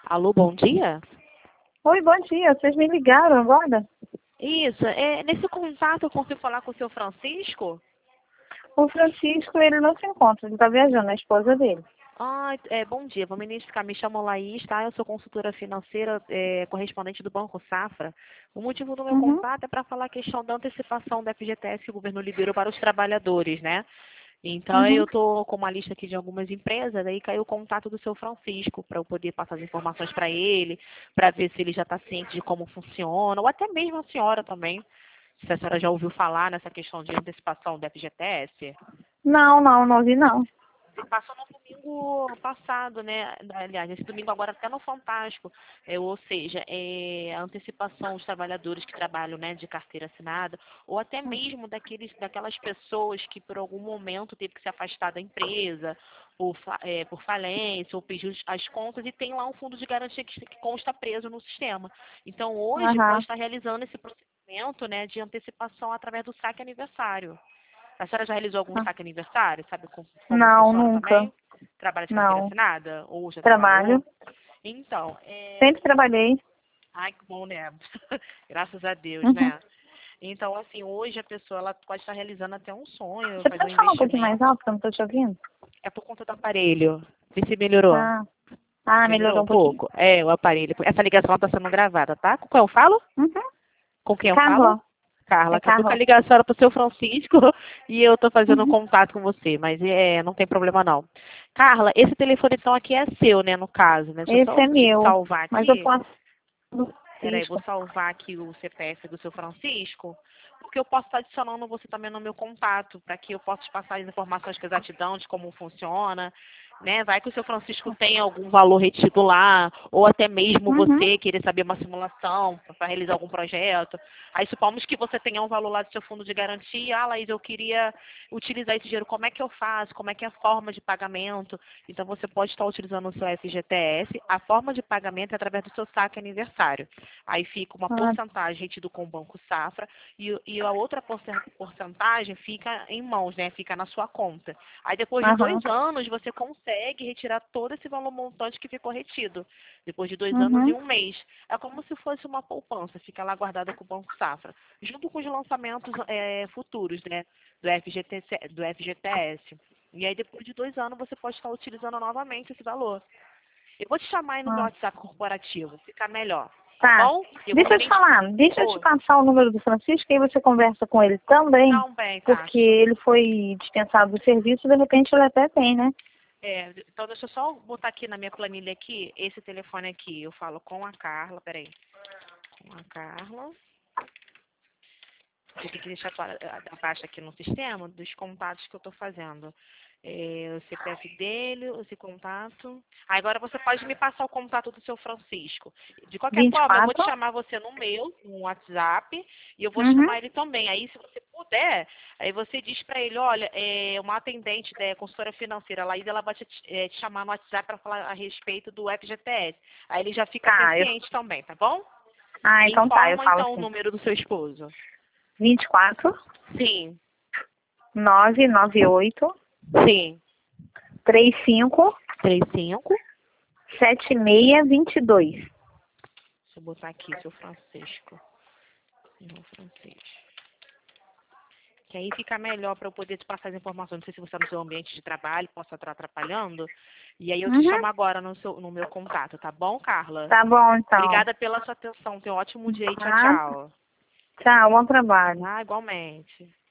Alô, bom dia? Oi, bom dia. Vocês me ligaram agora? Isso, nesse contato eu consigo falar com o seu Francisco? O Francisco, ele não se encontra, ele está viajando, a esposa dele. Bom dia, vou me identificar, me chamo Laís, tá? Eu sou consultora financeira, correspondente do Banco Safra. O motivo do meu Uhum, contato é para falar a questão da antecipação da FGTS que o governo liberou para os trabalhadores, né? Então, eu uhum. estou com uma lista aqui de algumas empresas, aí caiu o contato do seu Francisco, para eu poder passar as informações para ele, para ver se ele já está ciente de como funciona, ou até mesmo a senhora também, se a senhora já ouviu falar nessa questão de antecipação da FGTS. Não vi não. Se passou no domingo passado, né? Aliás, esse domingo agora até no Fantástico. Ou seja, a antecipação dos trabalhadores que trabalham, né, de carteira assinada, ou até mesmo daquelas pessoas que por algum momento teve que se afastar da empresa, por falência, ou pediu as contas, e tem lá um fundo de garantia que consta preso no sistema. Então, hoje pode Aham. estar realizando esse procedimento, né, de antecipação através do saque aniversário. A senhora já realizou algum Ah, saque aniversário? Sabe como não, funciona nunca. também? Trabalha de carteira Não. assinada? Ou já Trabalho. trabalhou? Então, Sempre trabalhei. ai, que bom, né? Graças a Deus, Uhum. né? Então, assim, hoje a pessoa ela pode estar realizando até um sonho, Você fazer um pode falar um pouquinho mais investimento. alto, que eu não estou te ouvindo? É por conta do aparelho. Vê se melhorou. Ah, ah, Melhorou melhorou um um pouquinho. pouco? É, o aparelho. Essa ligação está sendo gravada, tá? Com quem eu falo? Uhum. Com quem eu falo? Carla. Carla, É acabou com a Carla. ligação era pro seu Francisco e eu tô fazendo um Uhum. contato com você, mas não tem problema não. Carla, esse telefone então aqui é seu, né, no caso, né? Deixa eu Esse só é meu, salvar mas eu aqui. posso do Peraí, vou Francisco. salvar aqui o CPF do seu Francisco, porque eu posso estar adicionando você também no meu contato, para que eu possa te passar as informações com exatidão de como funciona, né? Vai que o seu Francisco tem algum valor retido lá, ou até mesmo Uhum. você querer saber uma simulação para realizar algum projeto. Aí supomos que você tenha um valor lá do seu fundo de garantia, Laís, eu queria utilizar esse dinheiro, como é que eu faço? Como é que é a forma de pagamento? Então você pode estar utilizando o seu FGTS, a forma de pagamento é através do seu saque aniversário. Aí fica uma Ah, porcentagem retido com o Banco Safra e a outra porcentagem fica em mãos, né? Fica na sua conta. Aí depois de aham. 2 anos você consegue retirar todo esse valor montante que ficou retido. Depois de 2 anos e Uhum. 1 mês. É como se fosse uma poupança, fica lá guardada com o Banco Safra. Junto com os lançamentos futuros, né? Do FGTS. E aí depois de 2 anos você pode estar utilizando novamente esse valor. Eu vou te chamar aí no meu Ah. WhatsApp corporativo, fica melhor, tá Tá. bom? Eu vou me Deixa eu te falar, deixa eu te Oi, passar o número do Francisco, aí você conversa com ele também, não bem, tá? porque ele foi dispensado do serviço, de repente ele até tem, né? Então deixa eu só botar aqui na minha planilha aqui, esse telefone aqui, eu falo com a Carla, peraí, com a Carla. Eu tenho que deixar a baixa aqui no sistema dos contatos que eu estou fazendo. O CPF dele, esse contato. Agora você pode me passar o contato do seu Francisco. De qualquer forma, eu vou te 24. chamar você no WhatsApp, e eu vou Uhum. chamar ele também. Aí, se você puder, aí você diz para ele, olha, uma atendente da consultora financeira, lá, ela vai te chamar no WhatsApp para falar a respeito do FGTS. Aí ele já fica até Tá, ciente também, tá bom? Me então tá, eu informa falo então o assim. número do seu esposo. 24 Sim, 998 sim. 35 35. 7622. Deixa eu botar aqui, seu Francisco. Senhor Francisco. Que aí fica melhor para eu poder te passar as informações. Não sei se você está no seu ambiente de trabalho, possa estar atrapalhando. E aí eu te Uhum. chamo agora no meu contato, tá bom, Carla? Tá bom, então. Obrigada pela sua atenção. Tenha um ótimo dia e tchau, Tá. tchau. Tchau, bom trabalho. Ah, igualmente.